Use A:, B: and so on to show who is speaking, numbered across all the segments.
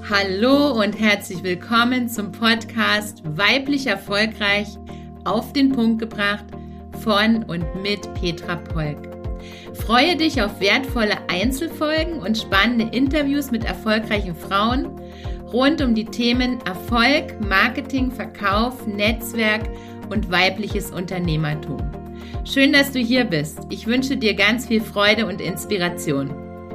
A: Hallo und herzlich willkommen zum Podcast Weiblich Erfolgreich auf den Punkt gebracht von und mit Petra Polk. Freue dich auf wertvolle Einzelfolgen und spannende Interviews mit erfolgreichen Frauen rund um die Themen Erfolg, Marketing, Verkauf, Netzwerk und weibliches Unternehmertum. Schön, dass du hier bist. Ich wünsche dir ganz viel Freude und Inspiration.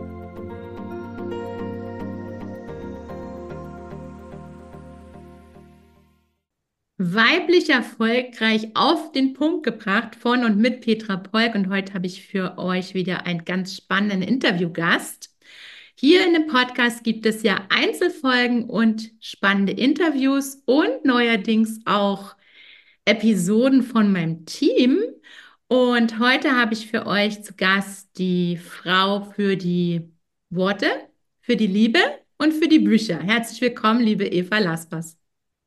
A: Weiblich erfolgreich auf den Punkt gebracht von und mit Petra Polk. Und heute habe ich für euch wieder einen ganz spannenden Interviewgast. Hier in dem Podcast gibt es ja Einzelfolgen und spannende Interviews und neuerdings auch Episoden von meinem Team. Und heute habe ich für euch zu Gast die Frau für die Worte, für die Liebe und für die Bücher. Herzlich willkommen, liebe Eva Laspers.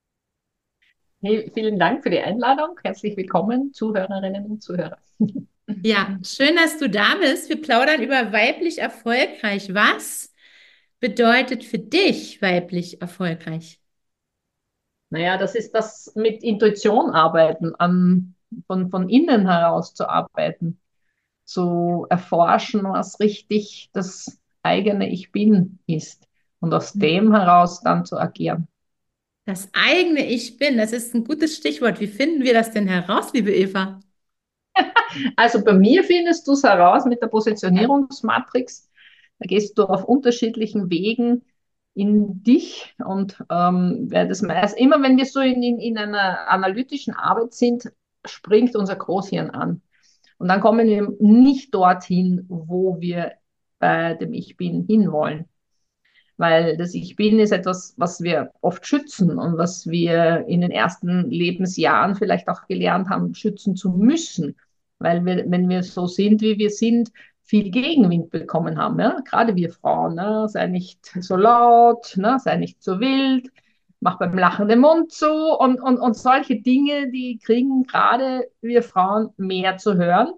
B: Hey, vielen Dank für die Einladung. Herzlich willkommen, Zuhörerinnen und Zuhörer.
A: Ja, schön, dass du da bist. Wir plaudern über weiblich erfolgreich. Was bedeutet für dich weiblich erfolgreich?
B: Naja, das ist das mit Intuition arbeiten, von innen heraus zu arbeiten, zu erforschen, was richtig das eigene Ich Bin ist und aus dem heraus dann zu agieren.
A: Das eigene Ich bin, das ist ein gutes Stichwort. Wie finden wir das denn heraus, liebe Eva?
B: Also bei mir findest du es heraus mit der Positionierungsmatrix. Da gehst du auf unterschiedlichen Wegen in dich und wer das meist, immer wenn wir so in einer analytischen Arbeit sind, springt unser Großhirn an. Und dann kommen wir nicht dorthin, wo wir bei dem Ich Bin hinwollen. Weil das Ich Bin ist etwas, was wir oft schützen und was wir in den ersten Lebensjahren vielleicht auch gelernt haben, schützen zu müssen. Weil wir, wenn wir so sind, wie wir sind, viel Gegenwind bekommen haben. Ja? Gerade wir Frauen, ne? Sei nicht so laut, ne? Sei nicht so wild, mach beim Lachen den Mund zu und solche Dinge, die kriegen gerade wir Frauen mehr zu hören.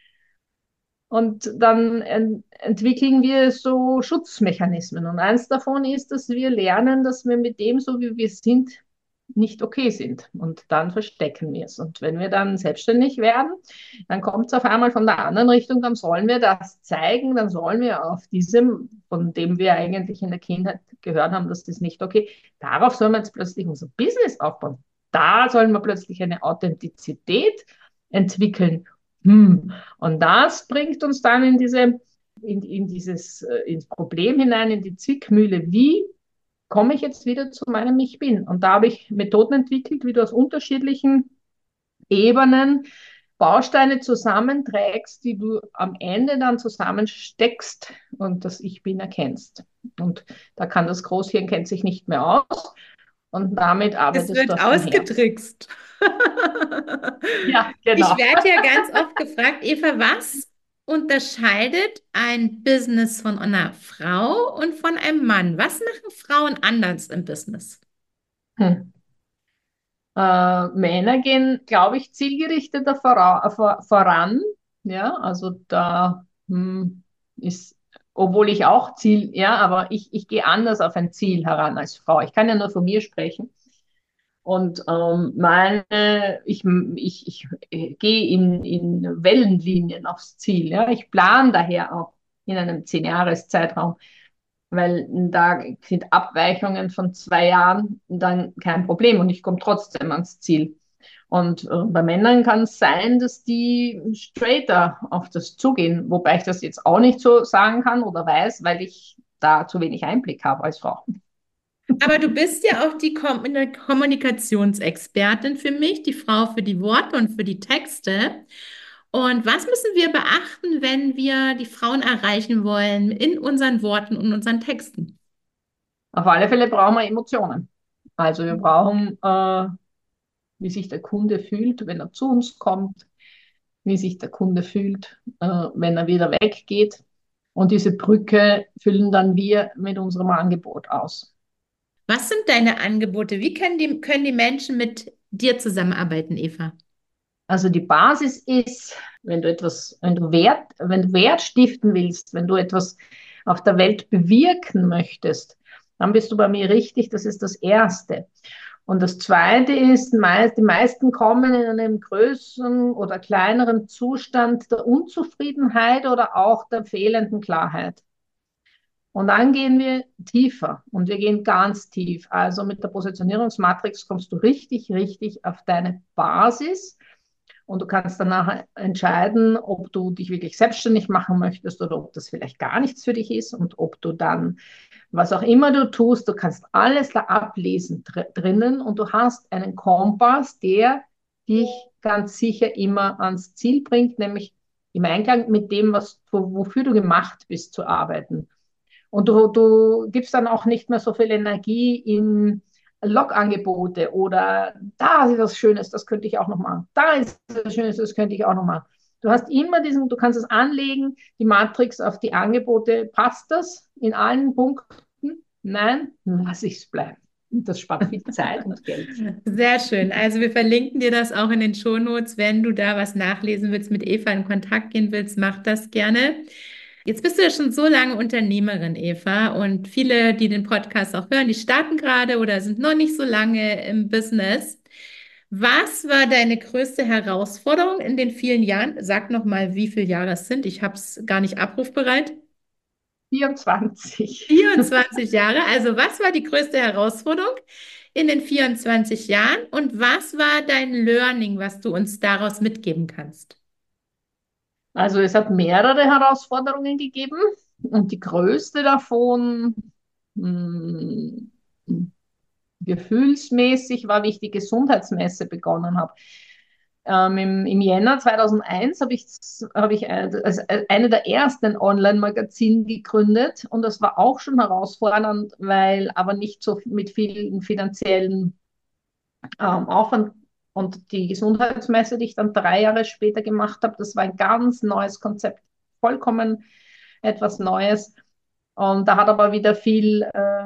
B: Und dann entwickeln wir so Schutzmechanismen. Und eins davon ist, dass wir lernen, dass wir mit dem, so wie wir sind, nicht okay sind. Und dann verstecken wir es. Und wenn wir dann selbstständig werden, dann kommt es auf einmal von der anderen Richtung, dann sollen wir das zeigen, dann sollen wir auf diesem, von dem wir eigentlich in der Kindheit gehört haben, dass das nicht okay, darauf sollen wir jetzt plötzlich unser Business aufbauen. Da sollen wir plötzlich eine Authentizität entwickeln. Und das bringt uns dann ins Problem hinein, in die Zwickmühle. Wie komme ich jetzt wieder zu meinem Ich Bin? Und da habe ich Methoden entwickelt, wie du aus unterschiedlichen Ebenen Bausteine zusammenträgst, die du am Ende dann zusammensteckst und das Ich Bin erkennst. Und da kann das Großhirn kennt sich nicht mehr aus und damit
A: Es
B: arbeitest du
A: wird
B: aus dem Herz.
A: ausgetrickst.
B: Ja,
A: Ich
B: genau.
A: werde ja ganz oft gefragt, Eva, was unterscheidet ein Business von einer Frau und von einem Mann? Was machen Frauen anders im Business?
B: Hm. Männer gehen, glaube ich, zielgerichteter voran. Ja, also da ist, obwohl ich auch Ziel, ja, aber ich gehe anders auf ein Ziel heran als Frau. Ich kann ja nur von mir sprechen. Und ich gehe in Wellenlinien aufs Ziel. Ja? Ich plane daher auch in einem 10-Jahres-Zeitraum, weil da sind Abweichungen von 2 Jahren dann kein Problem und ich komme trotzdem ans Ziel. Und bei Männern kann es sein, dass die straighter auf das zugehen, wobei ich das jetzt auch nicht so sagen kann oder weiß, weil ich da zu wenig Einblick habe als Frau.
A: Aber du bist ja auch die Kommunikationsexpertin für mich, die Frau für die Worte und für die Texte. Und was müssen wir beachten, wenn wir die Frauen erreichen wollen in unseren Worten und unseren Texten?
B: Auf alle Fälle brauchen wir Emotionen. Also wir brauchen, wie sich der Kunde fühlt, wenn er zu uns kommt, wie sich der Kunde fühlt, wenn er wieder weggeht. Und diese Brücke füllen dann wir mit unserem Angebot aus.
A: Was sind deine Angebote? Wie können die Menschen mit dir zusammenarbeiten, Eva?
B: Also die Basis ist, wenn du Wert stiften willst, wenn du etwas auf der Welt bewirken möchtest, dann bist du bei mir richtig. Das ist das Erste. Und das Zweite ist, die meisten kommen in einem größeren oder kleineren Zustand der Unzufriedenheit oder auch der fehlenden Klarheit. Und dann gehen wir tiefer und wir gehen ganz tief. Also mit der Positionierungsmatrix kommst du richtig, richtig auf deine Basis und du kannst danach entscheiden, ob du dich wirklich selbstständig machen möchtest oder ob das vielleicht gar nichts für dich ist und ob du dann, was auch immer du tust, du kannst alles da ablesen drinnen und du hast einen Kompass, der dich ganz sicher immer ans Ziel bringt, nämlich im Einklang mit dem, wofür du gemacht bist zu arbeiten. Und du gibst dann auch nicht mehr so viel Energie in Log-Angebote oder da ist was Schönes, das könnte ich auch noch machen. Da ist was Schönes, das könnte ich auch noch machen. Du hast immer du kannst es anlegen, die Matrix auf die Angebote. Passt das in allen Punkten? Nein, lass ich es bleiben. Und das spart viel Zeit und Geld.
A: Sehr schön. Also wir verlinken dir das auch in den Shownotes. Wenn du da was nachlesen willst, mit Eva in Kontakt gehen willst, mach das gerne. Jetzt bist du ja schon so lange Unternehmerin, Eva, und viele, die den Podcast auch hören, die starten gerade oder sind noch nicht so lange im Business. Was war deine größte Herausforderung in den vielen Jahren? Sag noch mal, wie viele Jahre es sind. Ich habe es gar nicht abrufbereit.
B: 24.
A: 24 Jahre. Also was war die größte Herausforderung in den 24 Jahren und was war dein Learning, was du uns daraus mitgeben kannst?
B: Also es hat mehrere Herausforderungen gegeben und die größte davon, mh, gefühlsmäßig, war, wie ich die Gesundheitsmesse begonnen habe. Im Jänner 2001 habe ich als eine der ersten ein Online-Magazin gegründet und das war auch schon herausfordernd, weil aber nicht so mit vielen finanziellen Aufwand. Und die Gesundheitsmesse, die ich dann 3 Jahre später gemacht habe, das war ein ganz neues Konzept, vollkommen etwas Neues. Und da hat aber wieder viel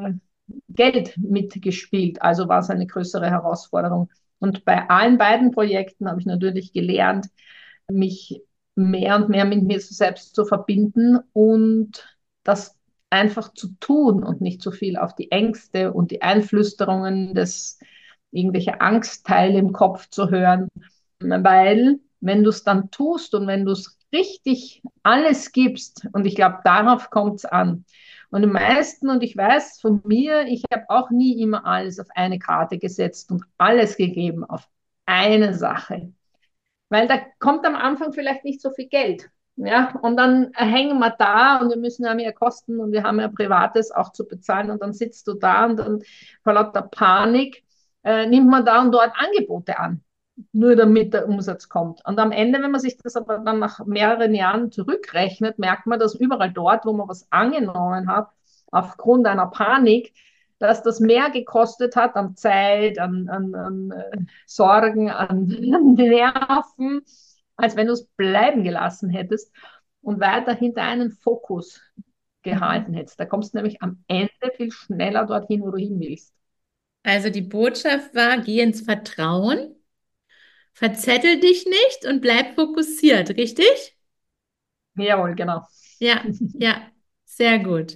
B: Geld mitgespielt, also war es eine größere Herausforderung. Und bei allen beiden Projekten habe ich natürlich gelernt, mich mehr und mehr mit mir selbst zu verbinden und das einfach zu tun und nicht so viel auf die Ängste und die Einflüsterungen irgendwelche Angstteile im Kopf zu hören. Weil wenn du es dann tust und wenn du es richtig alles gibst, und ich glaube, darauf kommt es an. Und die meisten, und ich weiß von mir, ich habe auch nie immer alles auf eine Karte gesetzt und alles gegeben auf eine Sache. Weil da kommt am Anfang vielleicht nicht so viel Geld. Ja, und dann hängen wir da und wir müssen ja mehr Kosten und wir haben ja Privates auch zu bezahlen und dann sitzt du da und dann vor lauter Panik nimmt man da und dort Angebote an, nur damit der Umsatz kommt. Und am Ende, wenn man sich das aber dann nach mehreren Jahren zurückrechnet, merkt man, dass überall dort, wo man was angenommen hat, aufgrund einer Panik, dass das mehr gekostet hat an Zeit, an Sorgen, an Nerven, als wenn du es bleiben gelassen hättest und weiter hinter einen Fokus gehalten hättest. Da kommst du nämlich am Ende viel schneller dorthin, wo du hin willst.
A: Also die Botschaft war, geh ins Vertrauen, verzettel dich nicht und bleib fokussiert, richtig?
B: Jawohl, genau.
A: Ja, ja, sehr gut.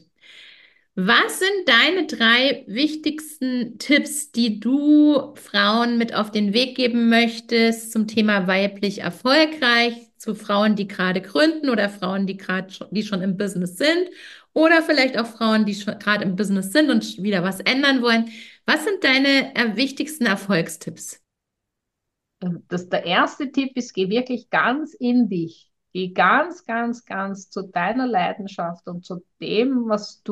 A: Was sind deine drei wichtigsten Tipps, die du Frauen mit auf den Weg geben möchtest zum Thema weiblich erfolgreich, zu Frauen, die gerade gründen oder Frauen, die schon im Business sind oder vielleicht auch Frauen, die schon gerade im Business sind und wieder was ändern wollen? Was sind deine wichtigsten Erfolgstipps?
B: Der erste Tipp ist, geh wirklich ganz in dich. Geh ganz, ganz, ganz zu deiner Leidenschaft und zu dem,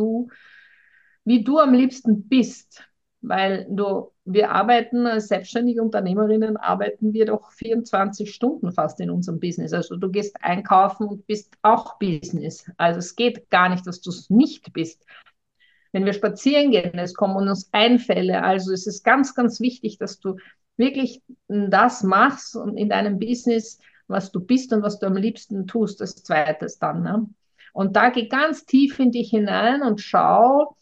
B: wie du am liebsten bist. Weil wir arbeiten als selbstständige Unternehmerinnen, arbeiten wir doch 24 Stunden fast in unserem Business. Also du gehst einkaufen und bist auch Business. Also es geht gar nicht, dass du es nicht bist. Wenn wir spazieren gehen, es kommen uns Einfälle. Also es ist ganz, ganz wichtig, dass du wirklich das machst und in deinem Business, was du bist und was du am liebsten tust, das Zweites dann. Ne? Und da geh ganz tief in dich hinein und schau,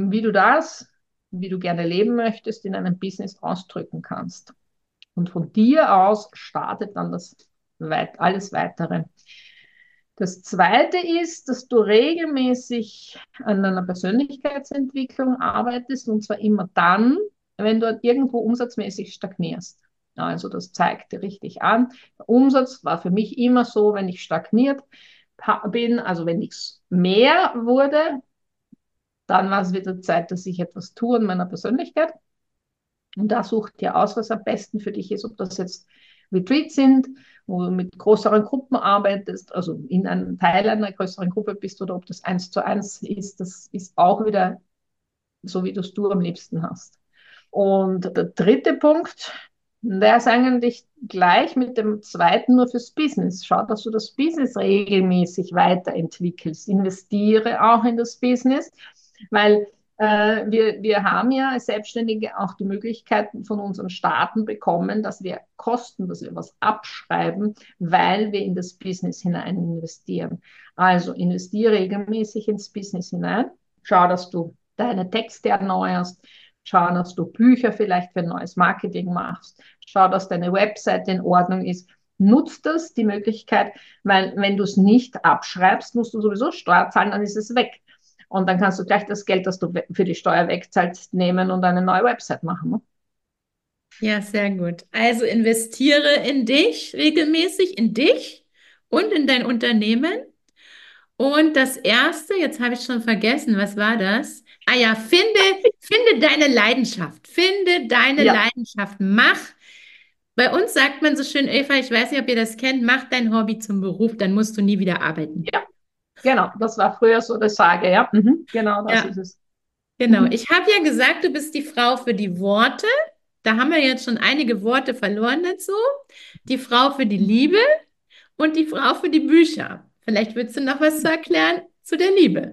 B: wie du gerne leben möchtest, in einem Business ausdrücken kannst. Und von dir aus startet dann alles Weitere. Das Zweite ist, dass du regelmäßig an deiner Persönlichkeitsentwicklung arbeitest und zwar immer dann, wenn du irgendwo umsatzmäßig stagnierst. Also das zeigt dir richtig an. Der Umsatz war für mich immer so, wenn ich stagniert bin, also wenn nichts mehr wurde, dann war es wieder Zeit, dass ich etwas tue an meiner Persönlichkeit. Und da such dir aus, was am besten für dich ist, ob das jetzt Retreats sind, wo du mit größeren Gruppen arbeitest, also in einem Teil einer größeren Gruppe bist oder ob das 1:1 ist, das ist auch wieder so, wie du am liebsten hast. Und der dritte Punkt, der ist eigentlich gleich mit dem zweiten, nur fürs Business. Schau, dass du das Business regelmäßig weiterentwickelst. Investiere auch in das Business, weil wir haben ja als Selbstständige auch die Möglichkeit von unseren Staaten bekommen, dass wir Kosten, dass wir was abschreiben, weil wir in das Business hinein investieren. Also investiere regelmäßig ins Business hinein. Schau, dass du deine Texte erneuerst. Schau, dass du Bücher vielleicht für ein neues Marketing machst. Schau, dass deine Website in Ordnung ist. Nutzt das, die Möglichkeit, weil wenn du es nicht abschreibst, musst du sowieso Steuer zahlen, dann ist es weg. Und dann kannst du gleich das Geld, das du für die Steuer wegzahlst, nehmen und eine neue Website machen. Ne?
A: Ja, sehr gut. Also investiere in dich regelmäßig, in dich und in dein Unternehmen. Und das erste, jetzt habe ich schon vergessen, was war das? Ah ja, finde deine Leidenschaft. Finde deine
B: Ja,
A: Leidenschaft. Mach. Bei uns sagt man so schön, Eva, ich weiß nicht, ob ihr das kennt, mach dein Hobby zum Beruf, dann musst du nie wieder arbeiten.
B: ja, genau. Das war früher so das Sage, ja. Mhm, genau, das
A: Ja,
B: ist es.
A: genau.
B: Mhm.
A: Ich habe ja gesagt, du bist die Frau für die Worte. Da haben wir jetzt schon einige Worte verloren dazu. Die Frau für die Liebe und die Frau für die Bücher. Vielleicht willst du noch was zu erklären zu der Liebe.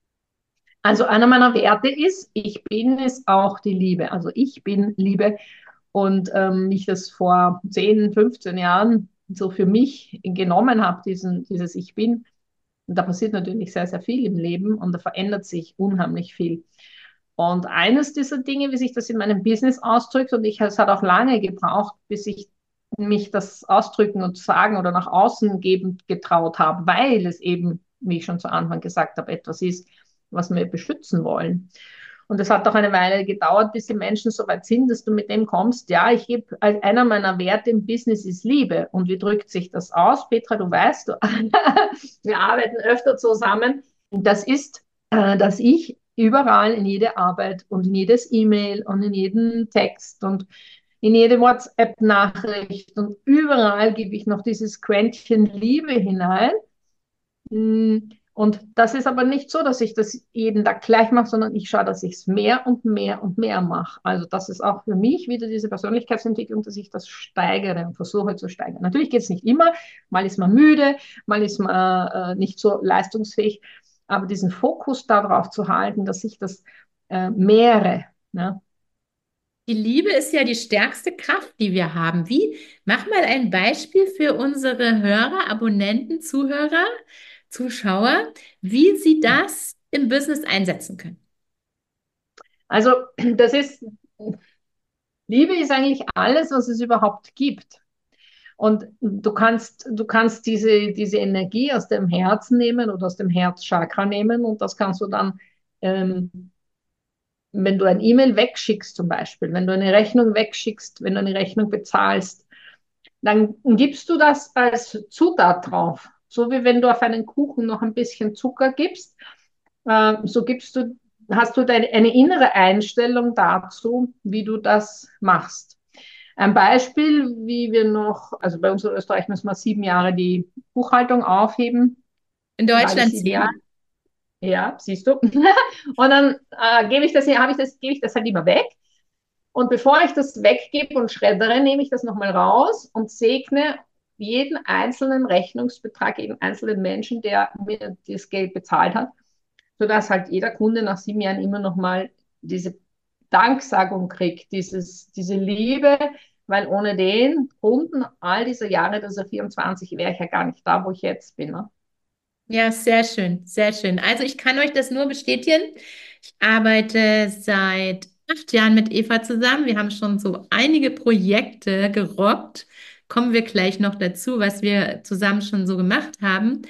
B: Also einer meiner Werte ist, ich bin es auch die Liebe. Also ich bin Liebe. Und ich das vor 10, 15 Jahren so für mich genommen habe, dieses Ich bin. Und da passiert natürlich sehr, sehr viel im Leben und da verändert sich unheimlich viel. Und eines dieser Dinge, wie sich das in meinem Business ausdrückt, und es hat auch lange gebraucht, bis ich mich das ausdrücken und sagen oder nach außen geben getraut habe, weil es eben, wie ich schon zu Anfang gesagt habe, etwas ist, was wir beschützen wollen. Und es hat auch eine Weile gedauert, bis die Menschen so weit sind, dass du mit dem kommst, ja, ich gebe, einer meiner Werte im Business ist Liebe. Und wie drückt sich das aus? Petra, du weißt, wir arbeiten öfter zusammen. Und das ist, dass ich überall in jede Arbeit und in jedes E-Mail und in jeden Text und in jede WhatsApp-Nachricht und überall gebe ich noch dieses Quäntchen Liebe hinein. Und das ist aber nicht so, dass ich das jeden Tag gleich mache, sondern ich schaue, dass ich es mehr und mehr und mehr mache. Also das ist auch für mich wieder diese Persönlichkeitsentwicklung, dass ich das steigere und versuche zu steigern. Natürlich geht es nicht immer, mal ist man müde, mal ist man nicht so leistungsfähig, aber diesen Fokus darauf zu halten, dass ich das mehre. Ne?
A: Die Liebe ist ja die stärkste Kraft, die wir haben. Wie? Mach mal ein Beispiel für unsere Hörer, Abonnenten, Zuhörer, Zuschauer, wie sie das im Business einsetzen können.
B: Also das ist, Liebe ist eigentlich alles, was es überhaupt gibt. Und du kannst diese Energie aus dem Herzen nehmen oder aus dem Herzchakra nehmen und das kannst du dann, ähm, wenn du ein E-Mail wegschickst zum Beispiel, wenn du eine Rechnung wegschickst, wenn du eine Rechnung bezahlst, dann gibst du das als Zutat drauf. So wie wenn du auf einen Kuchen noch ein bisschen Zucker gibst, so hast du eine innere Einstellung dazu, wie du das machst. Ein Beispiel, wie wir noch, also bei uns in Österreich müssen wir 7 Jahre die Buchhaltung aufheben,
A: In
B: weil alle
A: Deutschland
B: 7 Jahre,
A: 7.
B: ja, siehst du. Und dann gebe ich das halt immer weg. Und bevor ich das weggebe und schreddere, nehme ich das nochmal raus und segne jeden einzelnen Rechnungsbetrag, jeden einzelnen Menschen, der mir das Geld bezahlt hat, sodass halt jeder Kunde nach 7 Jahren immer nochmal diese Danksagung kriegt, diese Liebe, weil ohne den Kunden all diese Jahre, das ist ja 24, wäre ich ja gar nicht da, wo ich jetzt bin. Ne?
A: Ja, sehr schön, sehr schön. Also ich kann euch das nur bestätigen. Ich arbeite seit 8 Jahren mit Eva zusammen. Wir haben schon so einige Projekte gerockt. Kommen wir gleich noch dazu, was wir zusammen schon so gemacht haben.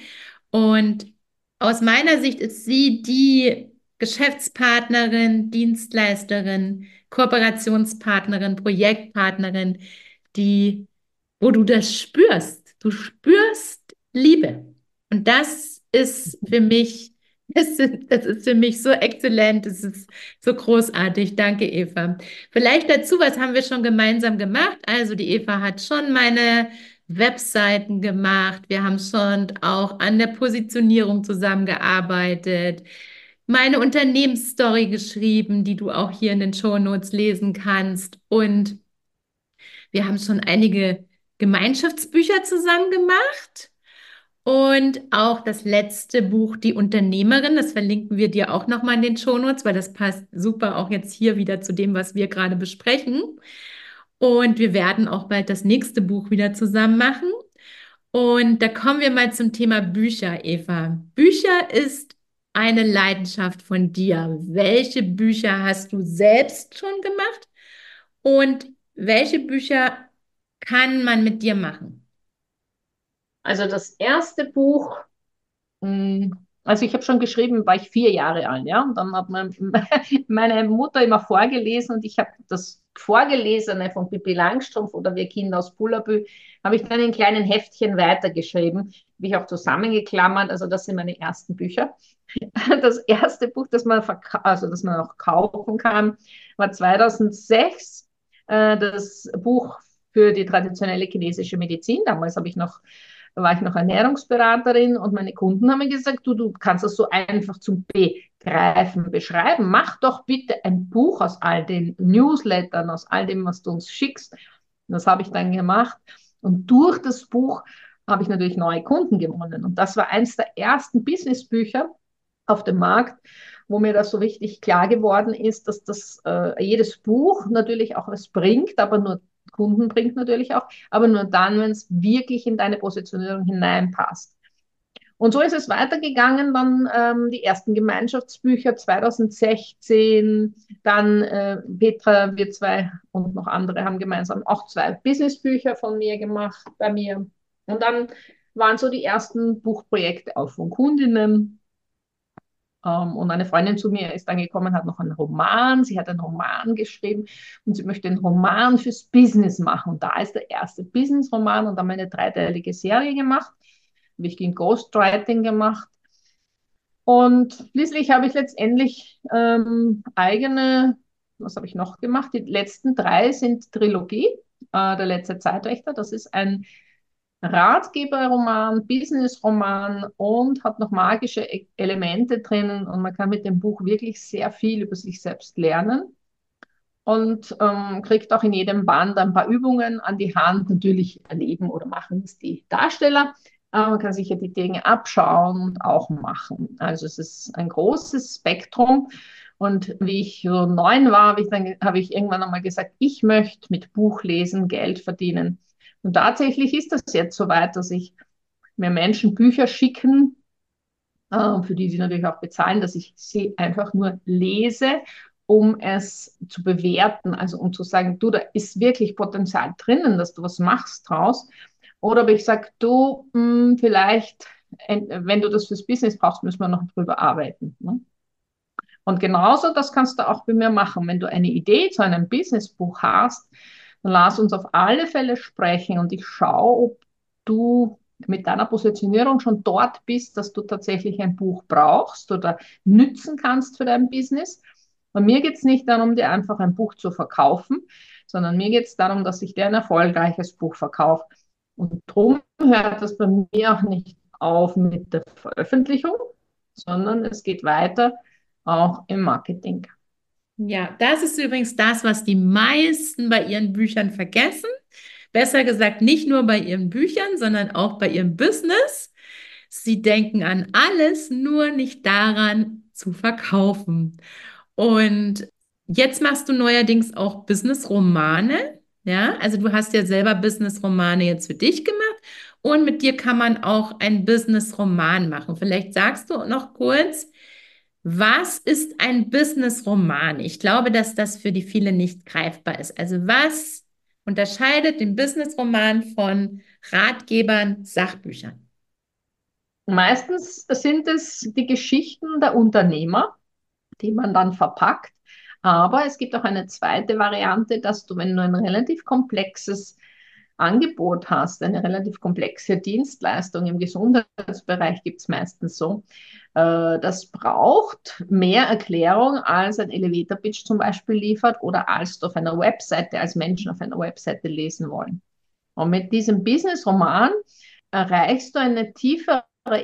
A: Und aus meiner Sicht ist sie die Geschäftspartnerin, Dienstleisterin, Kooperationspartnerin, Projektpartnerin, die, wo du das spürst. Du spürst Liebe. Und das ist für mich, das ist für mich so exzellent, das ist so großartig. Danke, Eva. Vielleicht dazu, was haben wir schon gemeinsam gemacht? Also die Eva hat schon meine Webseiten gemacht. Wir haben schon auch an der Positionierung zusammengearbeitet, meine Unternehmensstory geschrieben, die du auch hier in den Shownotes lesen kannst. Und wir haben schon einige Gemeinschaftsbücher zusammen gemacht. Und auch das letzte Buch, Die Unternehmerin, das verlinken wir dir auch nochmal in den Shownotes, weil das passt super auch jetzt hier wieder zu dem, was wir gerade besprechen. Und wir werden auch bald das nächste Buch wieder zusammen machen. Und da kommen wir mal zum Thema Bücher, Eva. Bücher ist eine Leidenschaft von dir. Welche Bücher hast du selbst schon gemacht und welche Bücher kann man mit dir machen?
B: Also das erste Buch, also ich habe schon geschrieben, war ich 4 Jahre alt, ja. Und dann hat meine Mutter immer vorgelesen und ich habe das Vorgelesene von Pippi Langstrumpf oder Wir Kinder aus Bullabü, habe ich dann in kleinen Heftchen weitergeschrieben, habe ich auch zusammengeklammert. Also das sind meine ersten Bücher. Das erste Buch, das man auch kaufen kann, war 2006 das Buch für die traditionelle chinesische Medizin. Damals war ich noch Ernährungsberaterin und meine Kunden haben mir gesagt, du kannst das so einfach zum Begreifen beschreiben. Mach doch bitte ein Buch aus all den Newslettern, aus all dem, was du uns schickst. Und das habe ich dann gemacht. Und durch das Buch habe ich natürlich neue Kunden gewonnen. Und das war eins der ersten Businessbücher auf dem Markt, wo mir das so richtig klar geworden ist, dass jedes Buch natürlich auch was bringt, aber nur Kunden bringt natürlich auch, aber nur dann, wenn es wirklich in deine Positionierung hineinpasst. Und so ist es weitergegangen, dann die ersten Gemeinschaftsbücher 2016, dann Petra, wir zwei und noch andere haben gemeinsam auch 2 Businessbücher von mir gemacht bei mir. Und dann waren so die ersten Buchprojekte auch von Kundinnen. Und eine Freundin zu mir ist dann gekommen, hat noch einen Roman. Sie hat einen Roman geschrieben und sie möchte einen Roman fürs Business machen. Und da ist der erste Business-Roman und dann meine dreiteilige Serie gemacht. Habe ich Ghostwriting gemacht. Und schließlich habe ich letztendlich was habe ich noch gemacht? Die letzten 3 sind Trilogie. Der letzte Zeitwächter, das ist ein Ratgeberroman, Businessroman und hat noch magische Elemente drinnen und man kann mit dem Buch wirklich sehr viel über sich selbst lernen und kriegt auch in jedem Band ein paar Übungen an die Hand. Natürlich erleben oder machen es die Darsteller, aber man kann sich ja die Dinge abschauen und auch machen. Also es ist ein großes Spektrum. Und wie ich so 9 war, habe ich irgendwann einmal gesagt, ich möchte mit Buchlesen Geld verdienen. Und tatsächlich ist das jetzt so weit, dass ich mir Menschen Bücher schicken, für die sie natürlich auch bezahlen, dass ich sie einfach nur lese, um es zu bewerten, also um zu sagen, du, da ist wirklich Potenzial drinnen, dass du was machst draus. Oder ob ich sage, du, vielleicht, wenn du das fürs Business brauchst, müssen wir noch drüber arbeiten. Ne? Und genauso, das kannst du auch bei mir machen. Wenn du eine Idee zu einem Businessbuch hast, dann lass uns auf alle Fälle sprechen und ich schaue, ob du mit deiner Positionierung schon dort bist, dass du tatsächlich ein Buch brauchst oder nützen kannst für dein Business. Und mir geht es nicht darum, dir einfach ein Buch zu verkaufen, sondern mir geht es darum, dass ich dir ein erfolgreiches Buch verkaufe. Und darum hört das bei mir auch nicht auf mit der Veröffentlichung, sondern es geht weiter auch im Marketing.
A: Ja, das ist übrigens das, was die meisten bei ihren Büchern vergessen. Besser gesagt, nicht nur bei ihren Büchern, sondern auch bei ihrem Business. Sie denken an alles, nur nicht daran zu verkaufen. Und jetzt machst du neuerdings auch Business-Romane. Ja, also du hast ja selber Business-Romane jetzt für dich gemacht und mit dir kann man auch ein Business-Roman machen. Vielleicht sagst du noch kurz, was ist ein Business-Roman? Ich glaube, dass das für die viele nicht greifbar ist. Also was unterscheidet den Business-Roman von Ratgebern, Sachbüchern?
B: Meistens sind es die Geschichten der Unternehmer, die man dann verpackt. Aber es gibt auch eine zweite Variante, dass du, wenn du ein relativ komplexes Angebot hast, eine relativ komplexe Dienstleistung im Gesundheitsbereich gibt es meistens so, das braucht mehr Erklärung, als ein Elevator-Pitch zum Beispiel liefert oder als du auf einer Webseite, als Menschen auf einer Webseite lesen wollen. Und mit diesem Business-Roman erreichst du eine tiefere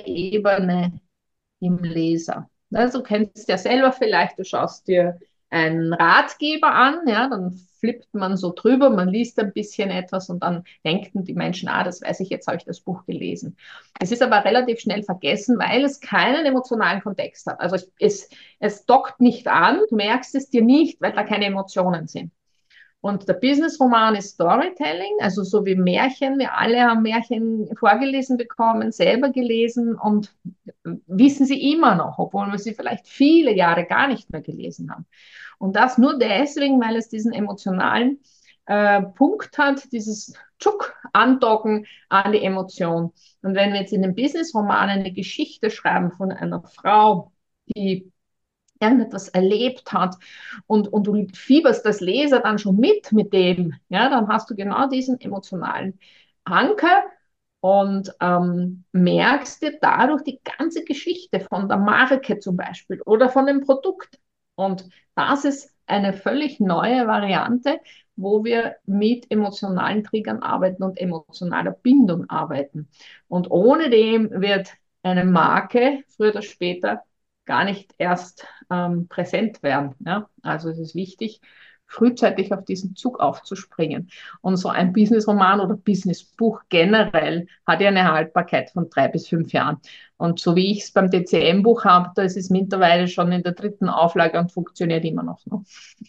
B: Ebene im Leser. Also, du kennst ja selber vielleicht, du schaust dir einen Ratgeber an, ja, dann flippt man so drüber, man liest ein bisschen etwas und dann denken die Menschen, das weiß ich, jetzt habe ich das Buch gelesen. Es ist aber relativ schnell vergessen, weil es keinen emotionalen Kontext hat. Also es dockt nicht an, du merkst es dir nicht, weil da keine Emotionen sind. Und der Business-Roman ist Storytelling, also so wie Märchen. Wir alle haben Märchen vorgelesen bekommen, selber gelesen und wissen sie immer noch, obwohl wir sie vielleicht viele Jahre gar nicht mehr gelesen haben. Und das nur deswegen, weil es diesen emotionalen Punkt hat, dieses Tschuck, Andocken an die Emotion. Und wenn wir jetzt in dem Business-Roman eine Geschichte schreiben von einer Frau, die irgendetwas erlebt hat und du fieberst als Leser dann schon mit dem, ja, dann hast du genau diesen emotionalen Anker und merkst dir dadurch die ganze Geschichte von der Marke zum Beispiel oder von dem Produkt. Und das ist eine völlig neue Variante, wo wir mit emotionalen Triggern arbeiten und emotionaler Bindung arbeiten. Und ohne dem wird eine Marke früher oder später gar nicht erst präsent werden. Ja? Also es ist wichtig, frühzeitig auf diesen Zug aufzuspringen. Und so ein Businessroman oder Businessbuch generell hat ja eine Haltbarkeit von 3 bis 5 Jahren. Und so wie ich es beim DCM-Buch habe, da ist es mittlerweile schon in der 3. Auflage und funktioniert immer noch. Ne?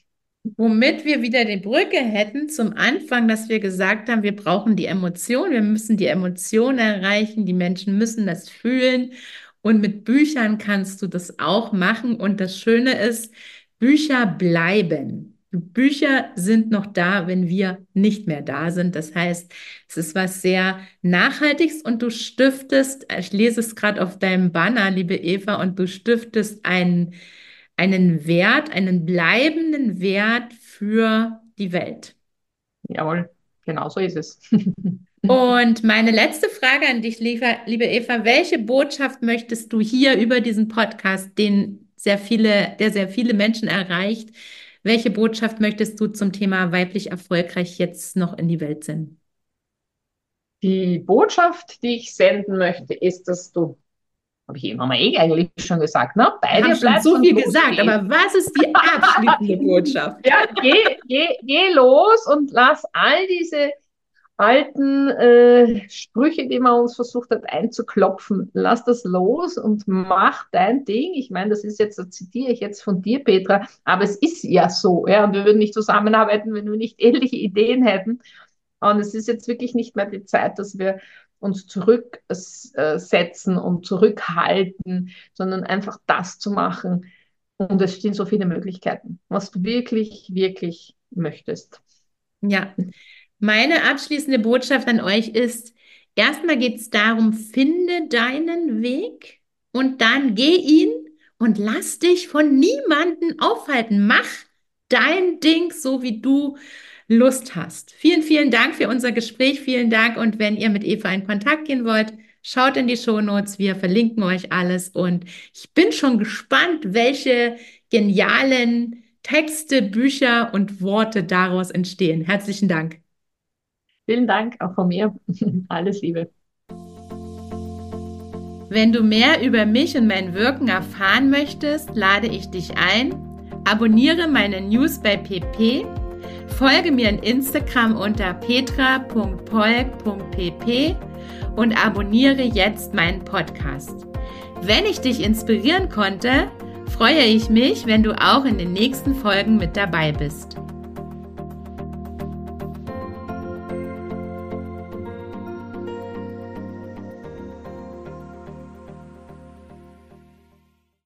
A: Womit wir wieder die Brücke hätten zum Anfang, dass wir gesagt haben, wir brauchen die Emotion, wir müssen die Emotion erreichen, die Menschen müssen das fühlen. Und mit Büchern kannst du das auch machen. Und das Schöne ist, Bücher bleiben. Bücher sind noch da, wenn wir nicht mehr da sind. Das heißt, es ist was sehr Nachhaltiges und du stiftest, ich lese es gerade auf deinem Banner, liebe Eva, und du stiftest einen Wert, einen bleibenden Wert für die Welt.
B: Jawohl, genau so ist es.
A: Und meine letzte Frage an dich, liebe Eva, welche Botschaft möchtest du hier über diesen Podcast, der sehr viele Menschen erreicht, welche Botschaft möchtest du zum Thema weiblich erfolgreich jetzt noch in die Welt senden?
B: Die Botschaft, die ich senden möchte, ist, dass du, habe ich eben eigentlich schon gesagt, ne? Bei
A: Wir haben
B: dir
A: schon
B: bleibst
A: so
B: und
A: viel gesagt,
B: losgehst.
A: aber was ist die abschließende Botschaft?
B: Ja, geh los und lass all diese alten Sprüche, die man uns versucht hat einzuklopfen, lass das los und mach dein Ding. Ich meine, das ist jetzt, das zitiere ich jetzt von dir, Petra, aber es ist ja so, ja, und wir würden nicht zusammenarbeiten, wenn wir nicht ähnliche Ideen hätten. Und es ist jetzt wirklich nicht mehr die Zeit, dass wir uns zurücksetzen und zurückhalten, sondern einfach das zu machen. Und es stehen so viele Möglichkeiten, was du wirklich, wirklich möchtest.
A: Ja, meine abschließende Botschaft an euch ist, erstmal geht es darum, finde deinen Weg und dann geh ihn und lass dich von niemandem aufhalten. Mach dein Ding so, wie du Lust hast. Vielen, vielen Dank für unser Gespräch. Vielen Dank. Und wenn ihr mit Eva in Kontakt gehen wollt, schaut in die Shownotes. Wir verlinken euch alles. Und ich bin schon gespannt, welche genialen Texte, Bücher und Worte daraus entstehen. Herzlichen Dank.
B: Vielen Dank auch von mir. Alles Liebe.
A: Wenn du mehr über mich und mein Wirken erfahren möchtest, lade ich dich ein. Abonniere meine News bei pp. Folge mir in Instagram unter petra.polk.pp und abonniere jetzt meinen Podcast. Wenn ich dich inspirieren konnte, freue ich mich, wenn du auch in den nächsten Folgen mit dabei bist.